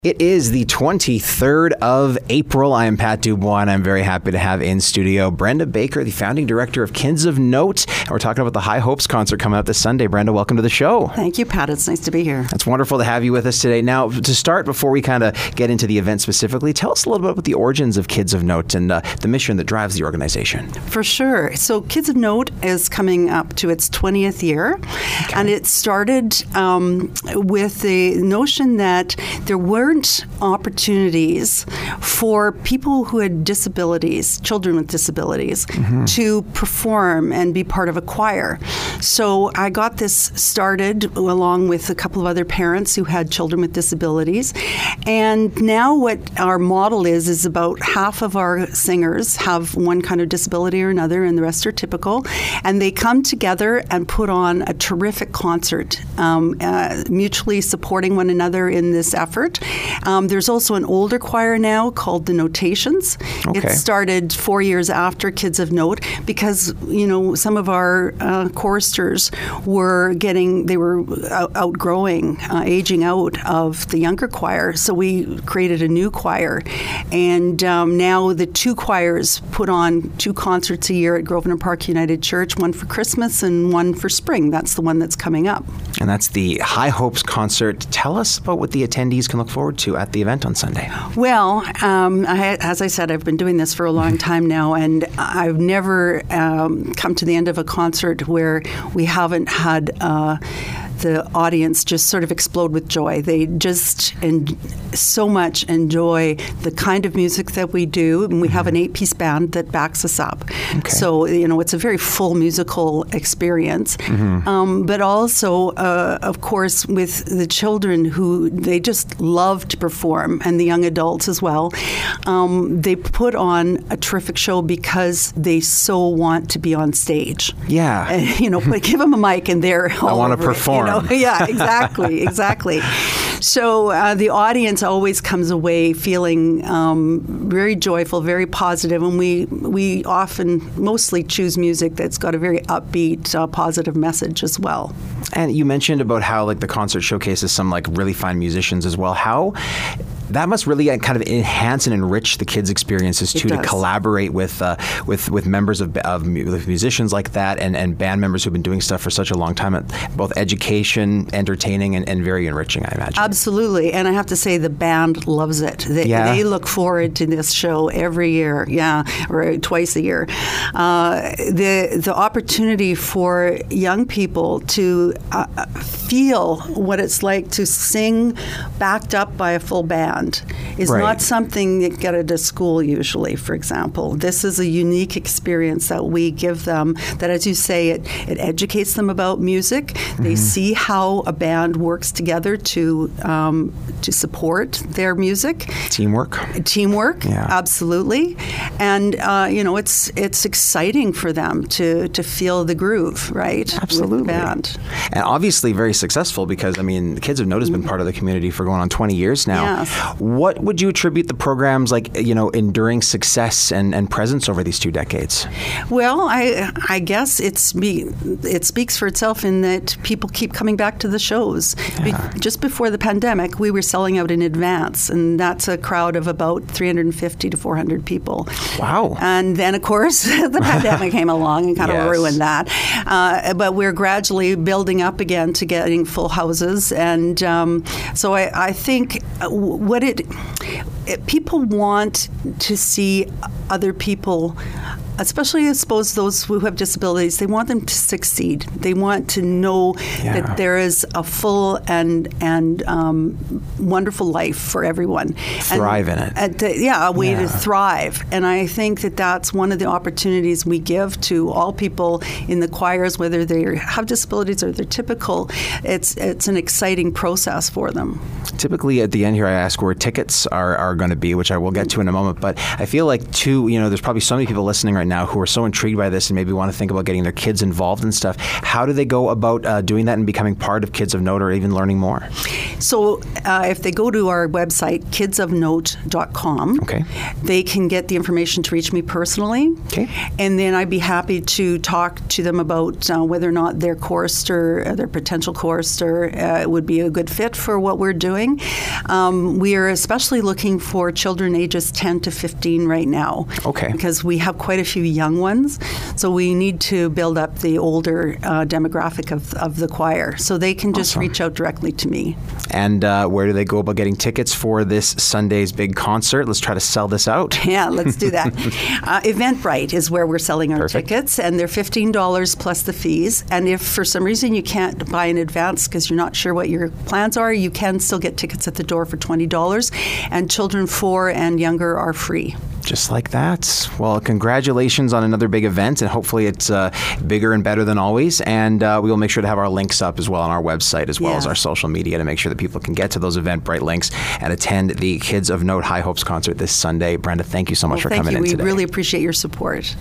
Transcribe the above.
It is the 23rd of April. I am Pat Dubois, and I'm very happy to have in studio Brenda Baker, the founding director of Kids of Note. And we're talking about the High Hopes concert coming up this Sunday. Brenda, welcome to the show. Thank you, Pat. It's nice to be here. It's wonderful to have you with us today. Now, to start, before we kind of get into the event specifically, tell us a little bit about the origins of Kids of Note and the mission that drives the organization. For sure. So Kids of Note is coming up to its 20th year, and it started with the notion that there weren't opportunities for people who had disabilities, children with disabilities, to perform and be part of a choir. So I got this started along with a couple of other parents who had children with disabilities. And now what our model is about half of our singers have one kind of disability or another, and the rest are typical. And they come together and put on a terrific concert, mutually supporting one another in this effort. There's also an older choir now called the Notations. Okay. It started 4 years after Kids of Note because, you know, some of our choristers were outgrowing, aging out of the younger choir. So we created a new choir. And now the two choirs put on 2 concerts a year at Grosvenor Park United Church, one for Christmas and one for spring. That's the one that's coming up. And that's the High Hopes concert. Tell us about what the attendees can look forward to at the event on Sunday. Well, as I said, I've been doing this for a long time now, and I've never come to the end of a concert where we haven't had the audience just sort of explode with joy. They just so much enjoy the kind of music that we do, and we have an 8-piece band that backs us up. Okay. So, you know, it's a very full musical experience. But also, of course, with the children who they just love to perform, and the young adults as well, they put on a terrific show because they so want to be on stage. Yeah. But give them a mic and they're all I want to over perform. It, Yeah, exactly. So the audience always comes away feeling very joyful, very positive, and we often mostly choose music that's got a very upbeat, positive message as well. And you mentioned about how the concert showcases some really fine musicians as well. How that must really kind of enhance and enrich the kids' experiences too, to collaborate with members of musicians like that and band members who've been doing stuff for such a long time. Both education, entertaining, and very enriching, I imagine. Absolutely, and I have to say the band loves it. They look forward to this show every year, or twice a year. The opportunity for young people to feel what it's like to sing backed up by a full band is not something that get at a school usually, for example. This is a unique experience that we give them that, as you say, it educates them about music. They see how a band works together to support their music. Teamwork, absolutely. And, it's exciting for them to feel the groove, right? Absolutely. With the band. And obviously very successful because, the Kids of Note has been part of the community for going on 20 years now. Yes. What would you attribute the program's enduring success and presence over these 2 decades? Well, I guess it speaks for itself in that people keep coming back to the shows. Just before the pandemic, we were selling out in advance, and that's a crowd of about 350 to 400 people. Wow. And then, of course, the pandemic came along and kind of ruined that. But we're gradually building up again to getting full houses. And so I think people want to see other people, especially, I suppose, those who have disabilities, they want them to succeed. They want to know that there is a full and wonderful life for everyone. Thrive in it. A way to thrive. And I think that that's one of the opportunities we give to all people in the choirs, whether they have disabilities or they're typical. It's an exciting process for them. Typically, at the end here, I ask where tickets are going to be, which I will get to in a moment. But I feel like, too, there's probably so many people listening right now who are so intrigued by this and maybe want to think about getting their kids involved and stuff, how do they go about doing that and becoming part of Kids of Note or even learning more? So if they go to our website, kidsofnote.com, okay, they can get the information to reach me personally. Okay. And then I'd be happy to talk to them about whether or not their chorister, their potential chorister, would be a good fit for what we're doing. We are especially looking for children ages 10 to 15 right now. Okay. Because we have quite a few young ones. So we need to build up the older demographic of the choir. So they can just reach out directly to me. And where do they go about getting tickets for this Sunday's big concert? Let's try to sell this out. Yeah, let's do that. Eventbrite is where we're selling our tickets, and they're $15 plus the fees. And if for some reason you can't buy in advance because you're not sure what your plans are, you can still get tickets at the door for $20. And children 4 and younger are free. Just like that. Well, congratulations on another big event, and hopefully it's bigger and better than always. And we will make sure to have our links up as well on our website as well as our social media to make sure that people can get to those Eventbrite links and attend the Kids of Note High Hopes concert this Sunday. Brenda, thank you so much for coming in today. We really appreciate your support.